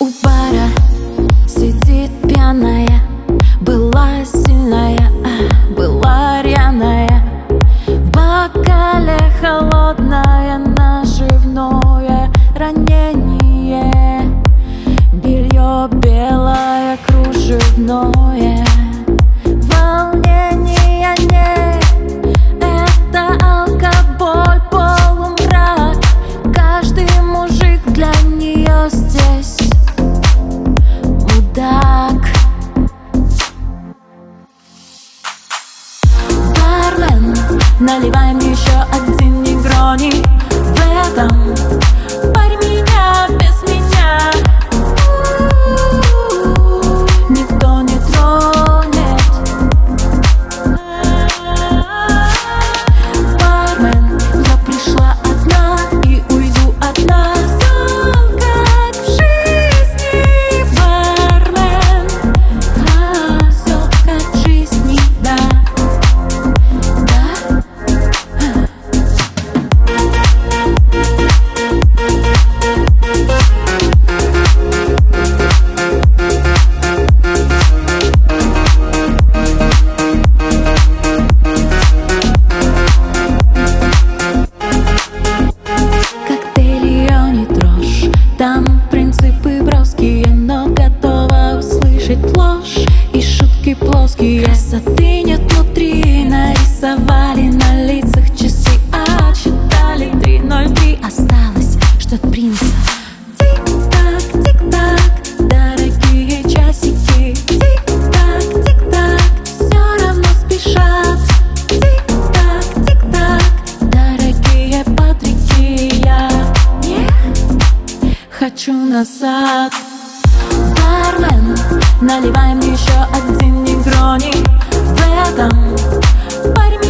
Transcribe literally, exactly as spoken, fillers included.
У бара сидит пьяная, была сильная, была рьяная. В бокале холодное наживное ранение, белье белое кружевное. Волнение нет, это алкоголь, полумрак. Каждый мужик для нее здесь мудак. Бармен, наливай мне еще один негрони. В этом паре меня без меня никто не тронет. Бармен, я пришла одна и уйду одна. Всё как в жизни, бармен, а, всё как в жизни, да, да. Коктейль ее не трожь, там принципы броские, но готова услышать ложь и шутки плоские. Красоты нет внутри, нарисовали на лицах часы, а считали три ноль три. Осталось, что от принца. Тик-так, тик-так, дорогие часики. Тик-так, тик-так, все равно спешат. Тик-так, тик-так, дорогие патрики. Я не хочу назад. Бармен, наливай мне еще один негрони. В этом паре